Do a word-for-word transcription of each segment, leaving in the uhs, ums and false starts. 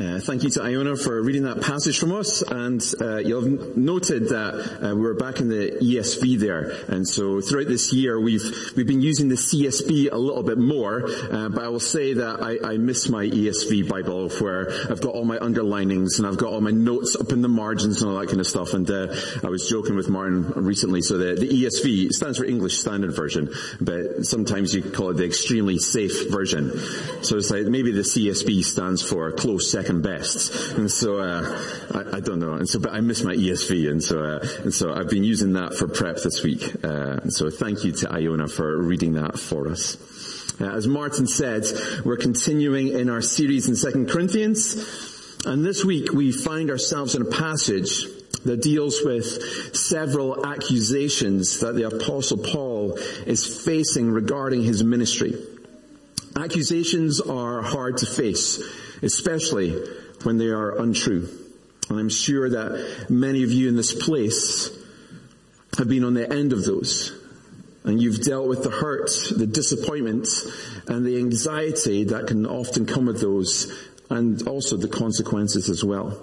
Uh, thank you to Iona for reading that passage from us, and uh, you'll have noted that uh, we're back in the E S V there, and so throughout this year we've we've been using the C S B a little bit more, uh, but I will say that I, I miss my E S V Bible where I've got all my underlinings and I've got all my notes up in the margins and all that kind of stuff, and uh, I was joking with Martin recently, so the, the E S V stands for English Standard Version, but sometimes you call it the extremely safe version, so it's like maybe the C S B stands for close second best, and so uh, I, I don't know. And so, but I miss my E S V, and so uh, and so I've been using that for prep this week. Uh, and so, thank you to Iona for reading that for us. Uh, as Martin said, we're continuing in our series in Second Corinthians, and this week we find ourselves in a passage that deals with several accusations that the Apostle Paul is facing regarding his ministry. Accusations are hard to face, especially when they are untrue. And I'm sure that many of you in this place have been on the end of those. And you've dealt with the hurt, the disappointment, and the anxiety that can often come with those, and also the consequences as well.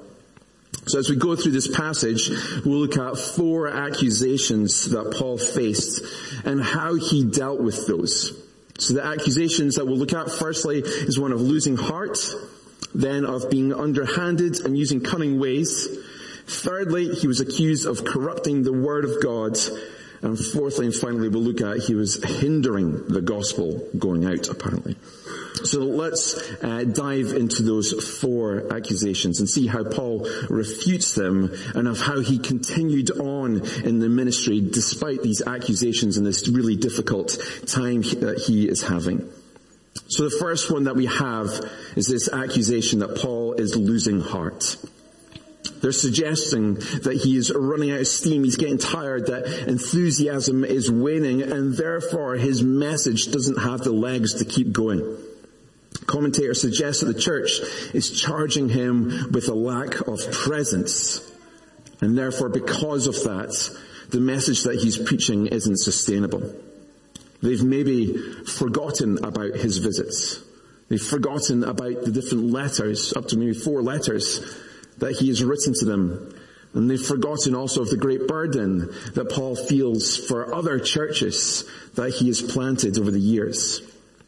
So as we go through this passage, we'll look at four accusations that Paul faced and how he dealt with those. So the accusations that we'll look at firstly is one of losing heart, then of being underhanded and using cunning ways. Thirdly, he was accused of corrupting the word of God. And fourthly and finally, we'll look at he was hindering the gospel going out, apparently. So let's uh, dive into those four accusations and see how Paul refutes them and of how he continued on in the ministry despite these accusations and this really difficult time that he is having. So the first one that we have is this accusation that Paul is losing heart. They're suggesting that he is running out of steam, he's getting tired, that enthusiasm is waning, and therefore his message doesn't have the legs to keep going. Commentators suggest that the church is charging him with a lack of presence, and therefore because of that, the message that he's preaching isn't sustainable. They've maybe forgotten about his visits. They've forgotten about the different letters, up to maybe four letters, that he has written to them. And they've forgotten also of the great burden that Paul feels for other churches that he has planted over the years.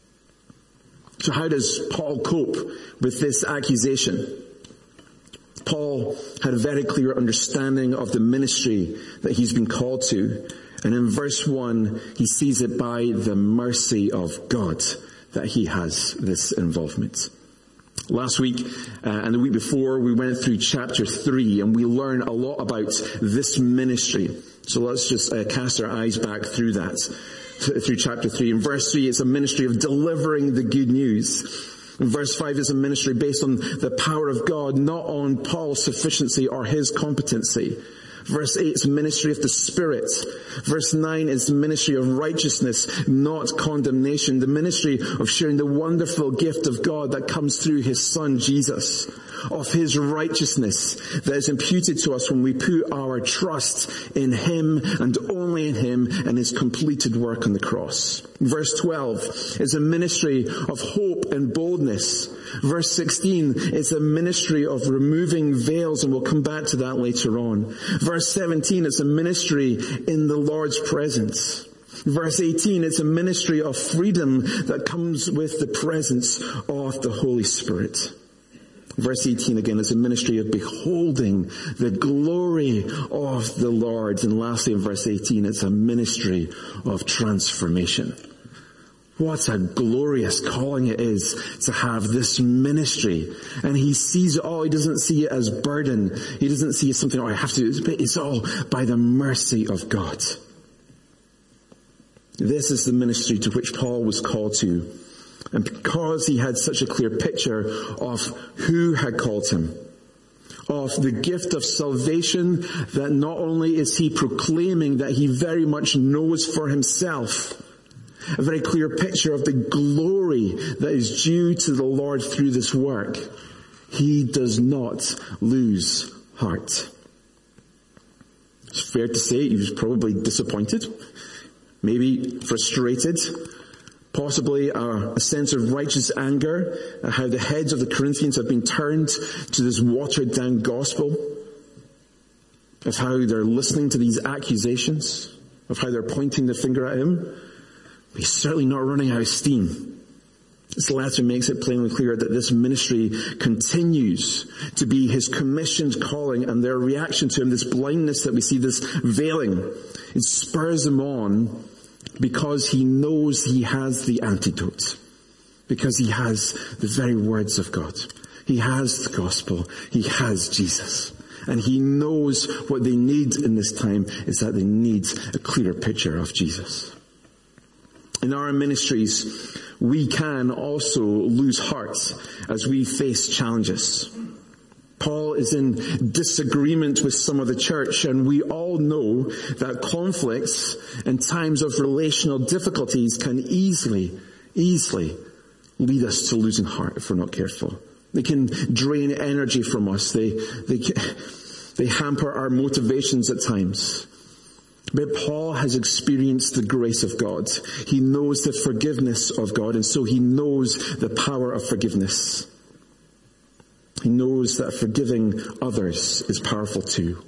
So how does Paul cope with this accusation? Paul had a very clear understanding of the ministry that he's been called to. And in verse one, he sees it by the mercy of God that he has this involvement. Last week uh, and the week before, we went through chapter three and we learned a lot about this ministry. So let's just uh, cast our eyes back through that, through chapter three. In verse three, it's a ministry of delivering the good news. In verse five, it's a ministry based on the power of God, not on Paul's sufficiency or his competency. Verse eight is ministry of the Spirit. Verse nine is the ministry of righteousness, not condemnation. The ministry of sharing the wonderful gift of God that comes through his Son, Jesus. Of his righteousness that is imputed to us when we put our trust in him and only in him and his completed work on the cross. Verse twelve is a ministry of hope and boldness. Verse sixteen is a ministry of removing veils, and we'll come back to that later on. Verse seventeen is a ministry in the Lord's presence. Verse eighteen, it's a ministry of freedom that comes with the presence of the Holy Spirit. Verse eighteen again is a ministry of beholding the glory of the Lord. And lastly in verse eighteen, it's a ministry of transformation. What a glorious calling it is to have this ministry. And he sees it all. He doesn't see it as burden. He doesn't see it as something, oh, I have to do it. It's all by the mercy of God. This is the ministry to which Paul was called to. And because he had such a clear picture of who had called him, of the gift of salvation that not only is he proclaiming that he very much knows for himself, a very clear picture of the glory that is due to the Lord through this work, he does not lose heart. It's fair to say he was probably disappointed, maybe frustrated, Possibly a, a sense of righteous anger at how the heads of the Corinthians have been turned to this watered down gospel, of how they're listening to these accusations, of how they're pointing the finger at him. But he's certainly not running out of steam. This letter makes it plainly clear that this ministry continues to be his commissioned calling, and their reaction to him, this blindness that we see, this veiling, it spurs him on because he knows he has the antidote. Because he has the very words of God. He has the gospel. He has Jesus. And he knows what they need in this time is that they need a clearer picture of Jesus. In our ministries, we can also lose heart as we face challenges. Paul is in disagreement with some of the church, and we all know that conflicts and times of relational difficulties can easily, easily lead us to losing heart if we're not careful. They can drain energy from us. They, they, they hamper our motivations at times. But Paul has experienced the grace of God. He knows the forgiveness of God, and so he knows the power of forgiveness. He knows that forgiving others is powerful too.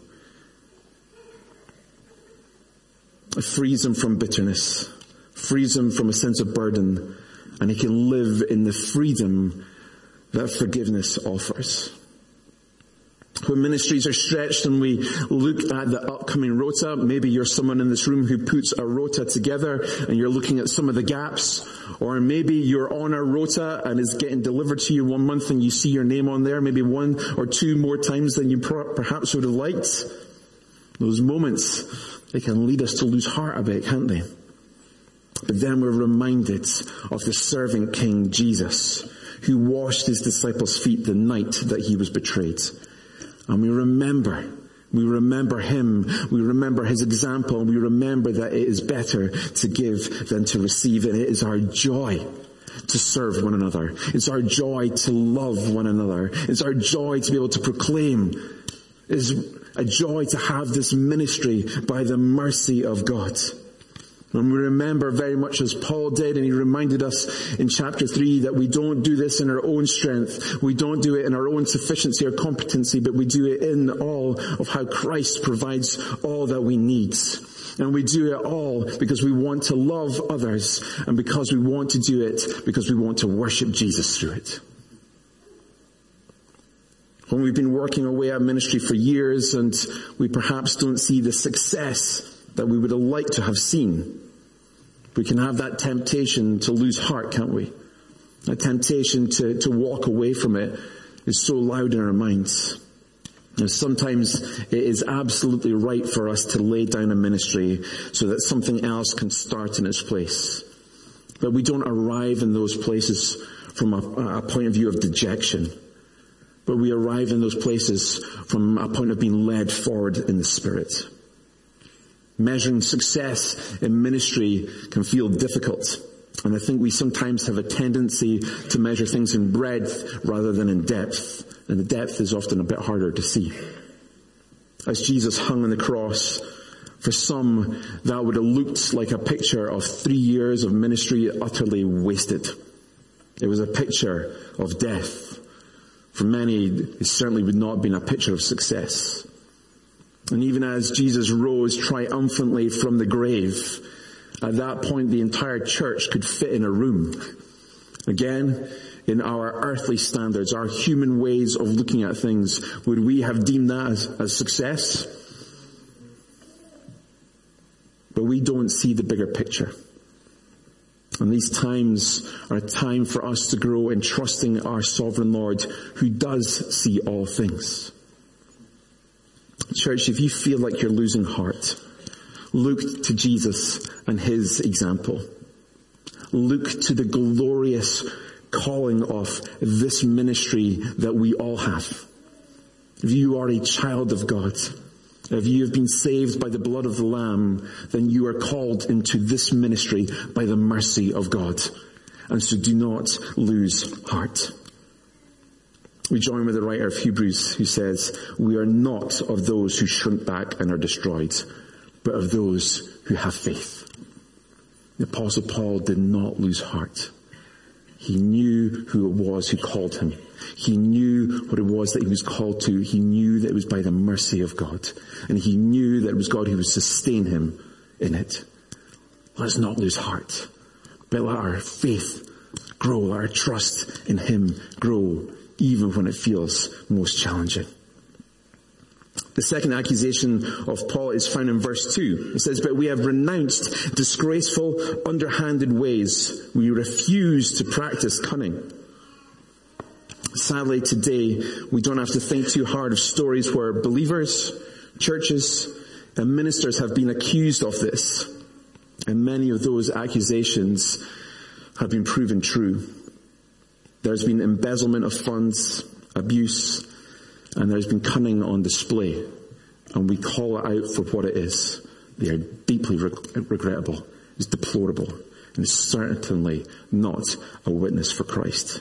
It frees him from bitterness, frees him from a sense of burden, and he can live in the freedom that forgiveness offers. When ministries are stretched and we look at the upcoming rota, maybe you're someone in this room who puts a rota together and you're looking at some of the gaps, or maybe you're on a rota and it's getting delivered to you one month and you see your name on there, maybe one or two more times than you perhaps would have liked. Those moments, they can lead us to lose heart a bit, can't they? But then we're reminded of the servant King Jesus, who washed his disciples' feet the night that he was betrayed. And we remember, we remember him, we remember his example, and we remember that it is better to give than to receive. And it is our joy to serve one another. It's our joy to love one another. It's our joy to be able to proclaim. It's a joy to have this ministry by the mercy of God. And we remember very much as Paul did, and he reminded us in chapter three that we don't do this in our own strength. We don't do it in our own sufficiency or competency, but we do it in all of how Christ provides all that we need. And we do it all because we want to love others, and because we want to do it because we want to worship Jesus through it. When we've been working away at ministry for years and we perhaps don't see the success that we would have liked to have seen, we can have that temptation to lose heart, can't we? That temptation to, to walk away from it is so loud in our minds. And sometimes it is absolutely right for us to lay down a ministry so that something else can start in its place. But we don't arrive in those places from a, a point of view of dejection. But we arrive in those places from a point of being led forward in the Spirit. Measuring success in ministry can feel difficult. And I think we sometimes have a tendency to measure things in breadth rather than in depth. And the depth is often a bit harder to see. As Jesus hung on the cross, for some that would have looked like a picture of three years of ministry utterly wasted. It was a picture of death. For many, it certainly would not have been a picture of success. And even as Jesus rose triumphantly from the grave, at that point the entire church could fit in a room. Again, in our earthly standards, our human ways of looking at things, would we have deemed that as, as success? But we don't see the bigger picture. And these times are a time for us to grow in trusting our sovereign Lord, who does see all things. Church, if you feel like you're losing heart, look to Jesus and his example. Look to the glorious calling of this ministry that we all have. If you are a child of God, if you have been saved by the blood of the Lamb, then you are called into this ministry by the mercy of God. And so do not lose heart. We join with the writer of Hebrews who says, we are not of those who shrink back and are destroyed, but of those who have faith. The Apostle Paul did not lose heart. He knew who it was who called him. He knew what it was that he was called to. He knew that it was by the mercy of God. And he knew that it was God who would sustain him in it. Let's not lose heart, but let our faith grow, let our trust in him grow, even when it feels most challenging. The second accusation of Paul is found in verse two. It says, but we have renounced disgraceful, underhanded ways. We refuse to practice cunning. Sadly, today, we don't have to think too hard of stories where believers, churches, and ministers have been accused of this. And many of those accusations have been proven true. There's been embezzlement of funds, abuse, and there's been cunning on display. And we call it out for what it is. They are deeply reg- regrettable. It's deplorable. And it's certainly not a witness for Christ.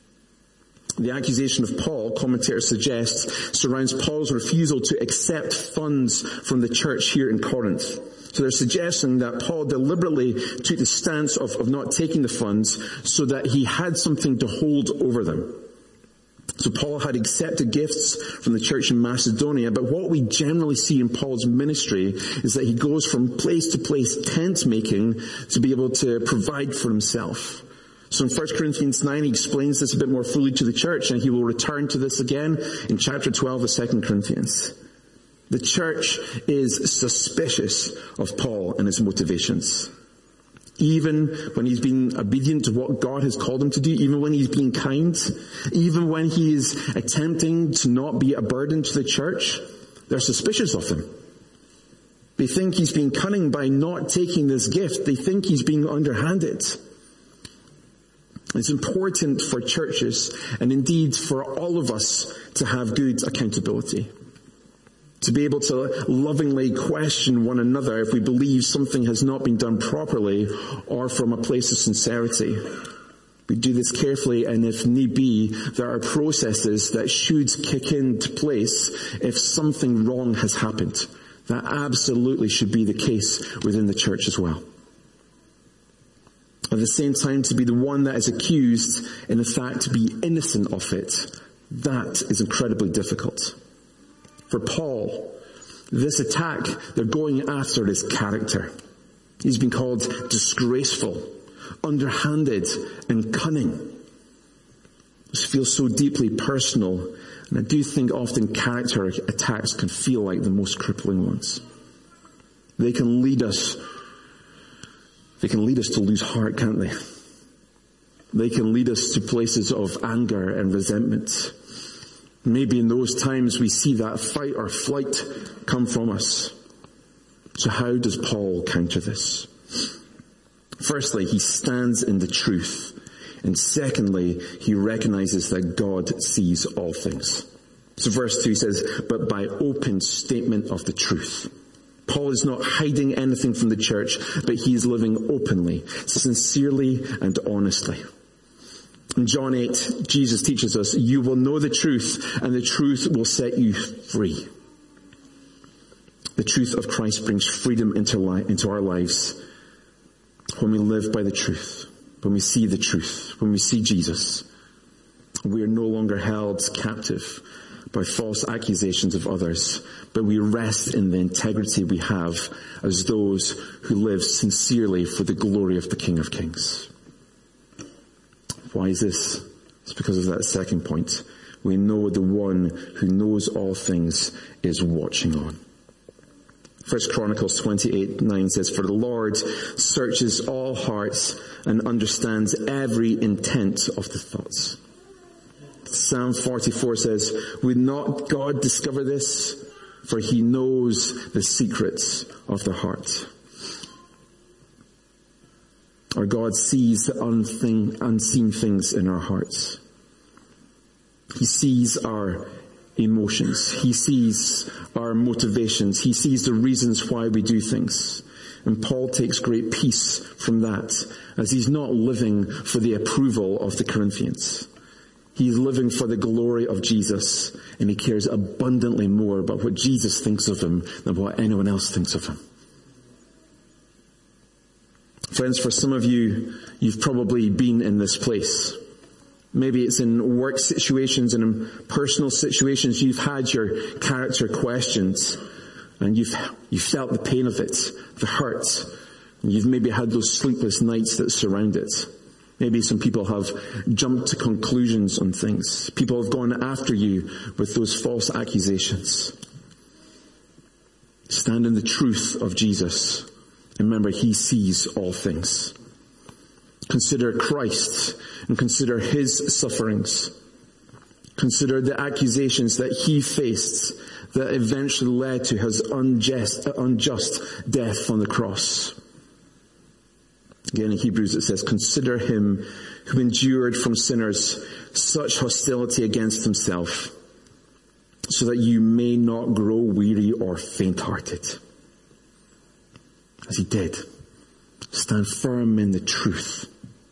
The accusation of Paul, commentators suggest, surrounds Paul's refusal to accept funds from the church here in Corinth. So they're suggesting that Paul deliberately took the stance of, of not taking the funds so that he had something to hold over them. So Paul had accepted gifts from the church in Macedonia, but what we generally see in Paul's ministry is that he goes from place to place tent making to be able to provide for himself. So in First Corinthians nine, he explains this a bit more fully to the church, and he will return to this again in chapter twelve of Second Corinthians. The church is suspicious of Paul and his motivations. Even when he's been obedient to what God has called him to do, even when he's being kind, even when he is attempting to not be a burden to the church, they're suspicious of him. They think he's being cunning by not taking this gift. They think he's being underhanded. It's important for churches, and indeed for all of us, to have good accountability. To be able to lovingly question one another if we believe something has not been done properly or from a place of sincerity. We do this carefully, and if need be, there are processes that should kick into place if something wrong has happened. That absolutely should be the case within the church as well. At the same time, to be the one that is accused, and in fact to be innocent of it, that is incredibly difficult. For Paul, this attack, they're going after his character. He's been called disgraceful, underhanded, and cunning. This feels so deeply personal, and I do think often character attacks can feel like the most crippling ones. They can lead us, they can lead us to lose heart, can't they? They can lead us to places of anger and resentment. Maybe in those times we see that fight or flight come from us. So how does Paul counter this? Firstly, he stands in the truth. And secondly, he recognizes that God sees all things. So verse two says, but by open statement of the truth. Paul is not hiding anything from the church, but he is living openly, sincerely, and honestly. In John eight, Jesus teaches us, you will know the truth, and the truth will set you free. The truth of Christ brings freedom into, li- into our lives when we live by the truth, when we see the truth, when we see Jesus. We are no longer held captive by false accusations of others, but we rest in the integrity we have as those who live sincerely for the glory of the King of Kings. Why is this? It's because of that second point. We know the one who knows all things is watching on. First Chronicles twenty-eight nine says, for the Lord searches all hearts and understands every intent of the thoughts. Psalm forty-four says, would not God discover this? For he knows the secrets of the heart. Our God sees the unthing, unseen things in our hearts. He sees our emotions. He sees our motivations. He sees the reasons why we do things. And Paul takes great peace from that, as he's not living for the approval of the Corinthians. He's living for the glory of Jesus, and he cares abundantly more about what Jesus thinks of him than what anyone else thinks of him. Friends, for some of you, you've probably been in this place. Maybe it's in work situations and in personal situations. You've had your character questions, and you've you felt the pain of it, the hurt. And you've maybe had those sleepless nights that surround it. Maybe some people have jumped to conclusions on things. People have gone after you with those false accusations. Stand in the truth of Jesus. Remember, he sees all things. Consider Christ and consider his sufferings. Consider the accusations that he faced that eventually led to his unjust, unjust death on the cross. Again, in Hebrews it says, consider him who endured from sinners such hostility against himself, so that you may not grow weary or faint-hearted. As he did, stand firm in the truth.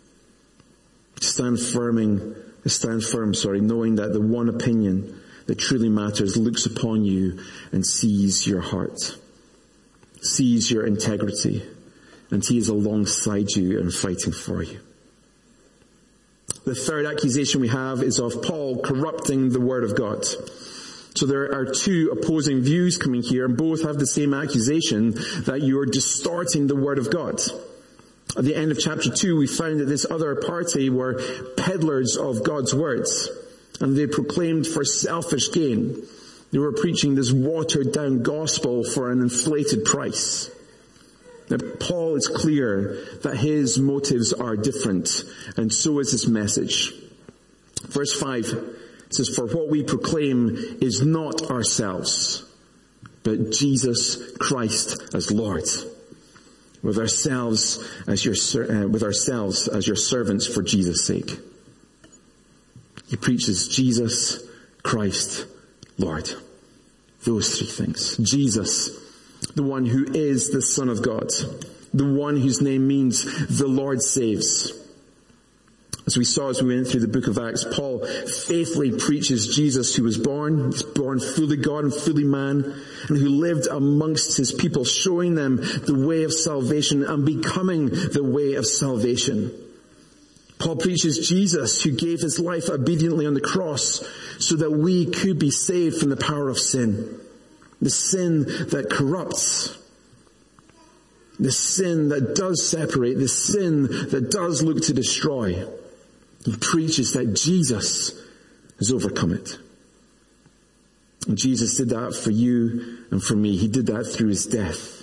Stand firming, stand firm, sorry, knowing that the one opinion that truly matters looks upon you and sees your heart, sees your integrity, and he is alongside you and fighting for you. The third accusation we have is of Paul corrupting the word of God. So there are two opposing views coming here, and both have the same accusation that you are distorting the word of God. At the end of chapter two, we found that this other party were peddlers of God's words, and they proclaimed for selfish gain. They were preaching this watered down gospel for an inflated price. Now, Paul is clear that his motives are different, and so is his message. Verse five says, for what we proclaim is not ourselves, but Jesus Christ as Lord, with ourselves as your uh, with ourselves as your servants for Jesus' sake. He preaches Jesus Christ Lord. Those three things. Jesus, the one who is the Son of God, the one whose name means the Lord saves. As we saw as we went through the book of Acts, Paul faithfully preaches Jesus who was born, born fully God and fully man, and who lived amongst his people, showing them the way of salvation and becoming the way of salvation. Paul preaches Jesus who gave his life obediently on the cross so that we could be saved from the power of sin. The sin that corrupts. The sin that does separate. The sin that does look to destroy. He preaches that Jesus has overcome it. And Jesus did that for you and for me. He did that through his death.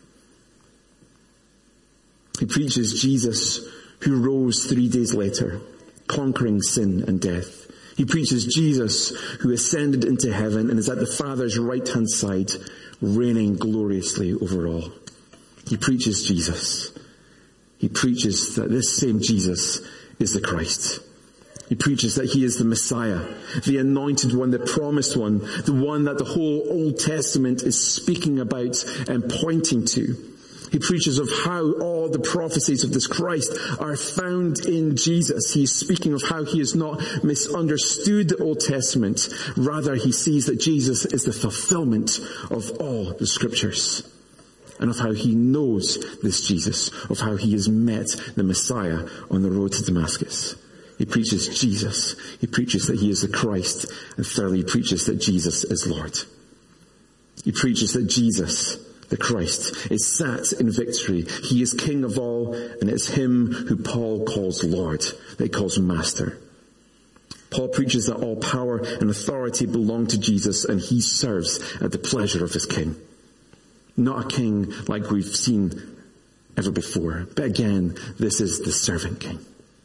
He preaches Jesus who rose three days later, conquering sin and death. He preaches Jesus who ascended into heaven and is at the Father's right-hand side, reigning gloriously over all. He preaches Jesus. He preaches that this same Jesus is the Christ. He preaches that he is the Messiah, the anointed one, the promised one, the one that the whole Old Testament is speaking about and pointing to. He preaches of how all the prophecies of this Christ are found in Jesus. He's speaking of how he has not misunderstood the Old Testament. Rather, he sees that Jesus is the fulfillment of all the scriptures. And of how he knows this Jesus, of how he has met the Messiah on the road to Damascus. He preaches Jesus. He preaches that he is the Christ. And thirdly, he preaches that Jesus is Lord. He preaches that Jesus, the Christ, is sat in victory. He is King of all, and it's him who Paul calls Lord, that he calls Master. Paul preaches that all power and authority belong to Jesus, and he serves at the pleasure of his King. Not a king like we've seen ever before, but again, this is the servant king.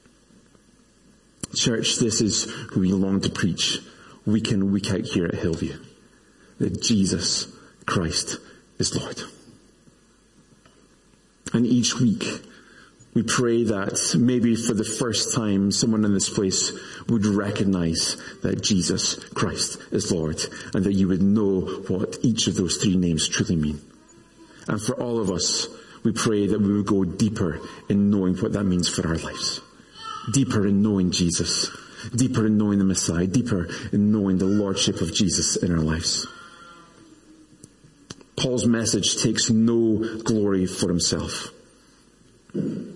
Church, this is who we long to preach week in, week out here at Hillview. That Jesus Christ is Lord. And each week, we pray that maybe for the first time someone in this place would recognize that Jesus Christ is Lord, and that you would know what each of those three names truly mean. And for all of us, we pray that we would go deeper in knowing what that means for our lives. Deeper in knowing Jesus. Deeper in knowing the Messiah. Deeper in knowing the Lordship of Jesus in our lives. Paul's message takes no glory for himself.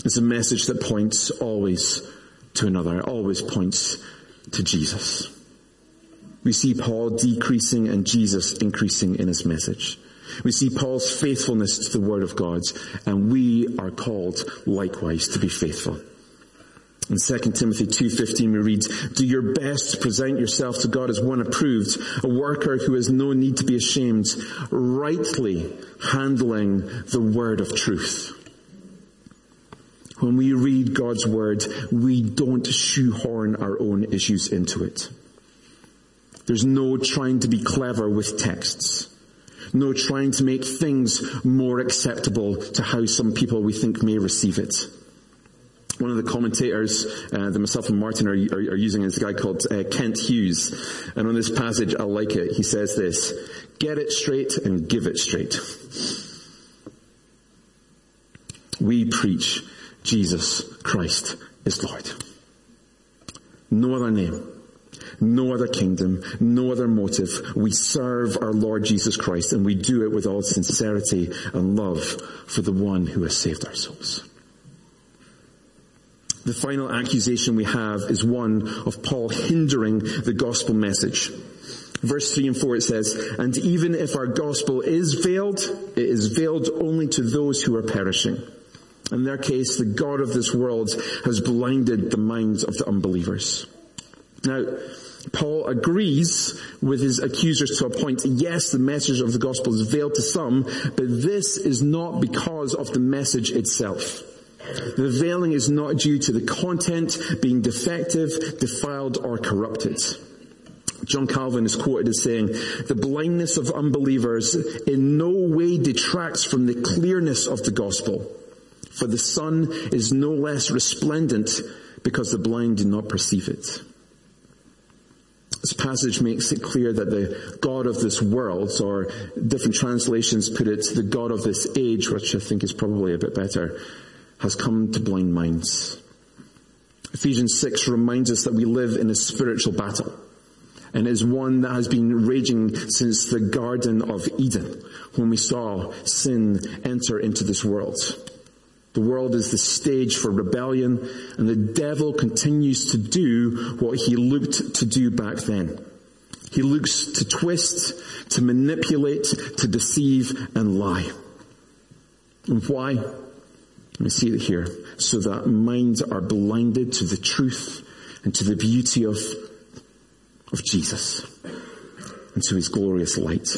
It's a message that points always to another, always points to Jesus. We see Paul decreasing and Jesus increasing in his message. We see Paul's faithfulness to the Word of God, and we are called likewise to be faithful. In Second Timothy two fifteen we read, "Do your best to present yourself to God as one approved, a worker who has no need to be ashamed, rightly handling the word of truth." When we read God's Word, we don't shoehorn our own issues into it. There's no trying to be clever with texts. No trying to make things more acceptable to how some people we think may receive it. One of the commentators uh, that myself and Martin are, are, are using is a guy called uh, Kent Hughes. And on this passage, I like it. He says this, "Get it straight and give it straight." We preach Jesus Christ is Lord. No other name, no other kingdom, no other motive. We serve our Lord Jesus Christ, and we do it with all sincerity and love for the one who has saved our souls. The final accusation we have is one of Paul hindering the gospel message. Verse three and four it says, "And even if our gospel is veiled, it is veiled only to those who are perishing. In their case, the God of this world has blinded the minds of the unbelievers." Now, Paul agrees with his accusers to a point. Yes, the message of the gospel is veiled to some, but this is not because of the message itself. The veiling is not due to the content being defective, defiled, or corrupted. John Calvin is quoted as saying, "The blindness of unbelievers in no way detracts from the clearness of the gospel, for the sun is no less resplendent because the blind do not perceive it." This passage makes it clear that the God of this world, or different translations put it, the God of this age, which I think is probably a bit better, has come to blind minds. Ephesians six reminds us that we live in a spiritual battle, and it is one that has been raging since the Garden of Eden, when we saw sin enter into this world. The world is the stage for rebellion, and the devil continues to do what he looked to do back then. He looks to twist, to manipulate, to deceive, and lie. And why? Let me see it here. So that minds are blinded to the truth and to the beauty of, of Jesus and to his glorious light.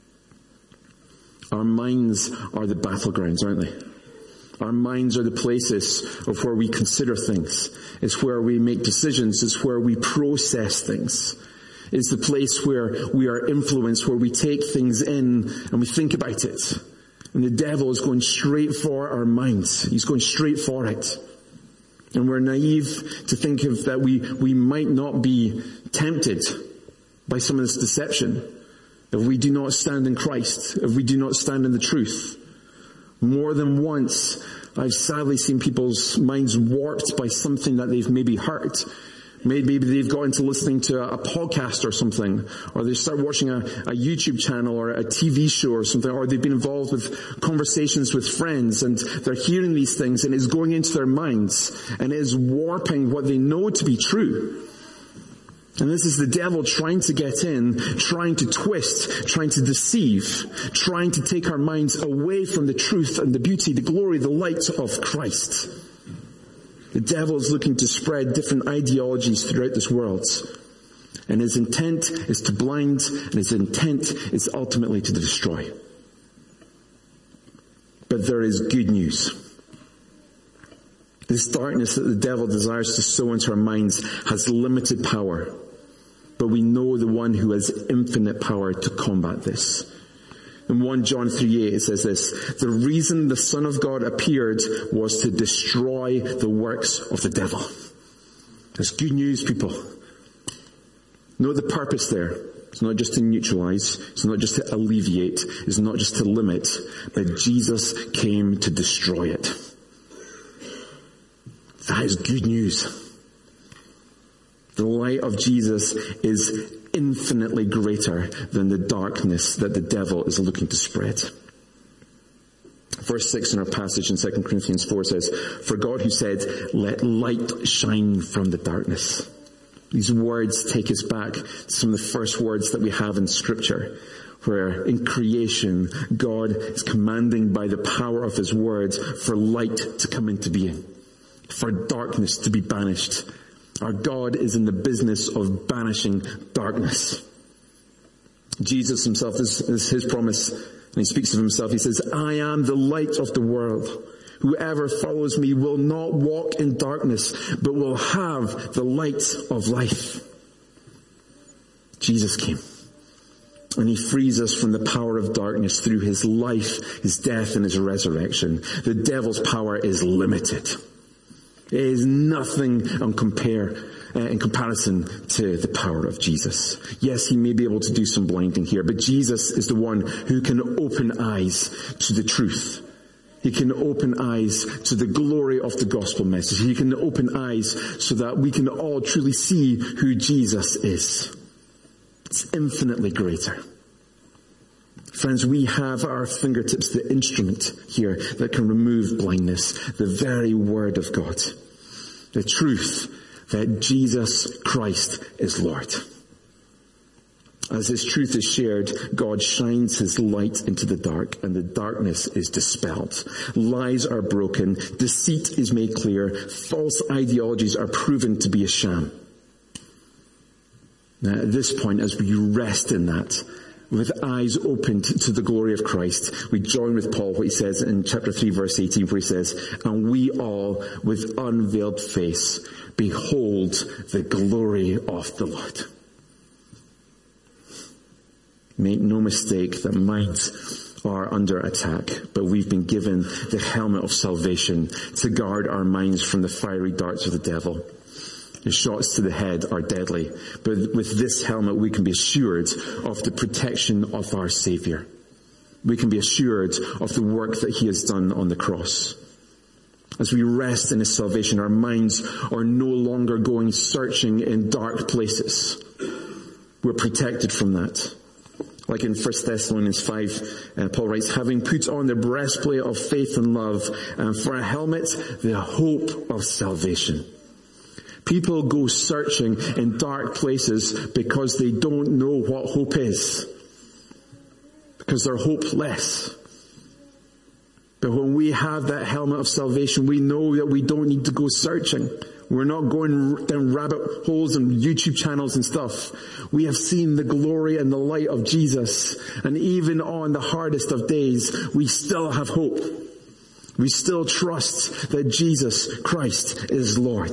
Our minds are the battlegrounds, aren't they? Our minds are the places of where we consider things. It's where we make decisions. It's where we process things. It's the place where we are influenced, where we take things in and we think about it. And the devil is going straight for our minds. He's going straight for it. And we're naive to think of that we, we might not be tempted by some of this deception if we do not stand in Christ, if we do not stand in the truth. More than once, I've sadly seen people's minds warped by something that they've maybe heard. Maybe they've got into listening to a podcast or something, or they start watching a, a YouTube channel or a T V show or something, or they've been involved with conversations with friends, and they're hearing these things, and it's going into their minds, and it is warping what they know to be true. And this is the devil trying to get in, trying to twist, trying to deceive, trying to take our minds away from the truth and the beauty, the glory, the light of Christ. The devil is looking to spread different ideologies throughout this world. And his intent is to blind, and his intent is ultimately to destroy. But there is good news. This darkness that the devil desires to sow into our minds has limited power. But we know the one who has infinite power to combat this. In First John three eight it says this, "The reason the Son of God appeared was to destroy the works of the devil." That's good news, people. Note the purpose there. It's not just to neutralize, it's not just to alleviate, it's not just to limit, but Jesus came to destroy it. That is good news. The light of Jesus is infinitely greater than the darkness that the devil is looking to spread. Verse six in our passage in Second Corinthians four says, "For God who said, 'Let light shine from the darkness.'" These words take us back to some of the first words that we have in Scripture, where in creation, God is commanding by the power of His words for light to come into being, for darkness to be banished. Our God is in the business of banishing darkness. Jesus Himself, this is His promise, and He speaks of Himself. He says, "I am the light of the world. Whoever follows me will not walk in darkness, but will have the light of life." Jesus came, and He frees us from the power of darkness through His life, His death, and His resurrection. The devil's power is limited. It is nothing on compare, uh, in comparison to the power of Jesus. Yes, He may be able to do some blinding here, but Jesus is the one who can open eyes to the truth. He can open eyes to the glory of the gospel message. He can open eyes so that we can all truly see who Jesus is. It's infinitely greater. Friends, we have at our fingertips the instrument here that can remove blindness, the very word of God. The truth that Jesus Christ is Lord. As this truth is shared, God shines His light into the dark, and the darkness is dispelled. Lies are broken, deceit is made clear, false ideologies are proven to be a sham. Now, at this point, as we rest in that, with eyes opened to the glory of Christ, we join with Paul what he says in chapter three verse eighteen, where he says, "And we all, with unveiled face, behold the glory of the Lord." Make no mistake that minds are under attack, but we've been given the helmet of salvation to guard our minds from the fiery darts of the devil. The shots to the head are deadly, but with this helmet we can be assured of the protection of our Savior. We can be assured of the work that He has done on the cross. As we rest in His salvation, our minds are no longer going searching in dark places. We're protected from that. Like in First Thessalonians five, uh, Paul writes, "Having put on the breastplate of faith and love, and for a helmet, the hope of salvation." People go searching in dark places because they don't know what hope is. Because they're hopeless. But when we have that helmet of salvation, we know that we don't need to go searching. We're not going down rabbit holes and YouTube channels and stuff. We have seen the glory and the light of Jesus. And even on the hardest of days, we still have hope. We still trust that Jesus Christ is Lord.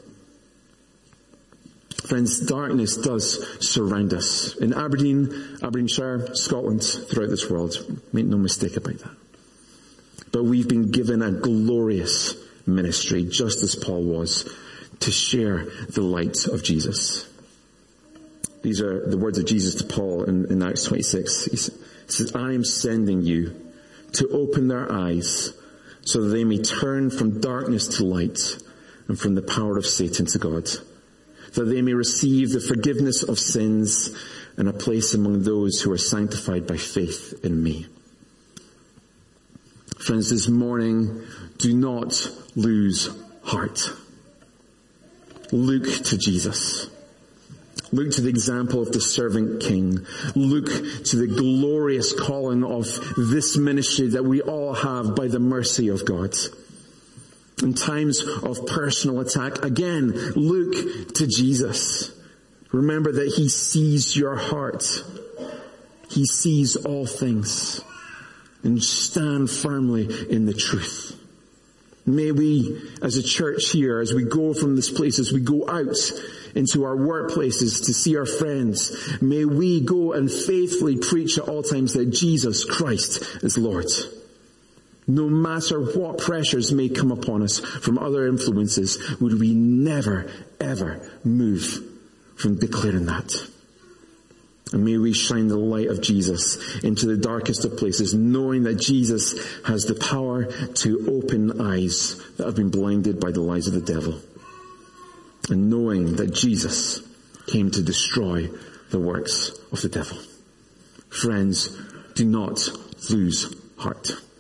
Friends, darkness does surround us. In Aberdeen, Aberdeenshire, Scotland, throughout this world. Make no mistake about that. But we've been given a glorious ministry, just as Paul was, to share the light of Jesus. These are the words of Jesus to Paul in, in Acts twenty-six. He says, "I am sending you to open their eyes so that they may turn from darkness to light and from the power of Satan to God, that they may receive the forgiveness of sins and a place among those who are sanctified by faith in me." Friends, this morning, do not lose heart. Look to Jesus. Look to the example of the servant king. Look to the glorious calling of this ministry that we all have by the mercy of God. In times of personal attack, again, look to Jesus. Remember that He sees your heart. He sees all things. And stand firmly in the truth. May we, as a church here, as we go from this place, as we go out into our workplaces to see our friends, may we go and faithfully preach at all times that Jesus Christ is Lord. No matter what pressures may come upon us from other influences, would we never, ever move from declaring that. And may we shine the light of Jesus into the darkest of places, knowing that Jesus has the power to open eyes that have been blinded by the lies of the devil. And knowing that Jesus came to destroy the works of the devil. Friends, do not lose heart.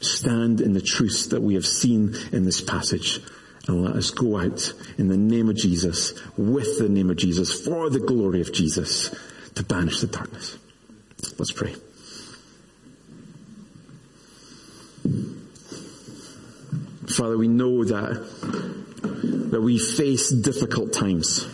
stand in the truth that we have seen in this passage, and let us go out in the name of Jesus, with the name of Jesus, for the glory of Jesus, to banish the darkness. Let's pray. Father, we know that, that we face difficult times.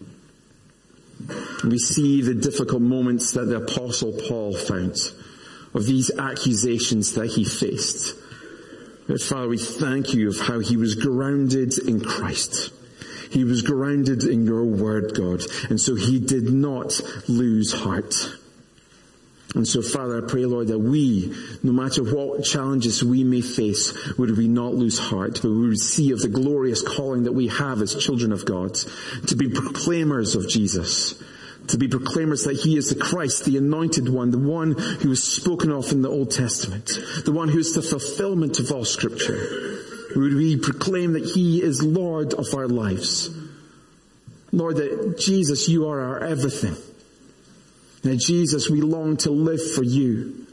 We see the difficult moments that the Apostle Paul found, of these accusations that he faced. But Father, we thank you of how he was grounded in Christ. He was grounded in your word, God, and so he did not lose heart. And so, Father, I pray, Lord, that we, no matter what challenges we may face, would we not lose heart, but we would see of the glorious calling that we have as children of God, to be proclaimers of Jesus, to be proclaimers that he is the Christ, the anointed one, the one who was spoken of in the Old Testament, the one who is the fulfillment of all Scripture. Would we proclaim that he is Lord of our lives? Lord, that Jesus, you are our everything. That Jesus, we long to live for you.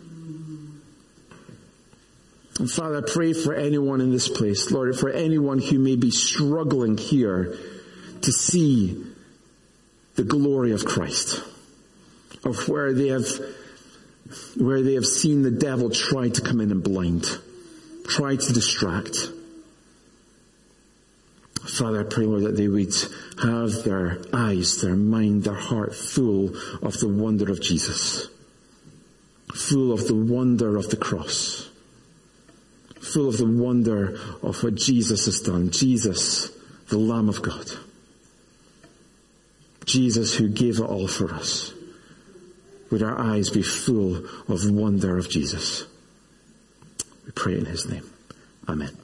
And Father, I pray for anyone in this place, Lord, for anyone who may be struggling here to see the glory of Christ, of where they have, where they have seen the devil try to come in and blind, try to distract. Father, I pray, Lord, that they would have their eyes, their mind, their heart full of the wonder of Jesus, full of the wonder of the cross, full of the wonder of what Jesus has done. Jesus, the Lamb of God. Jesus who gave it all for us. Would our eyes be full of wonder of Jesus? We pray in his name. Amen.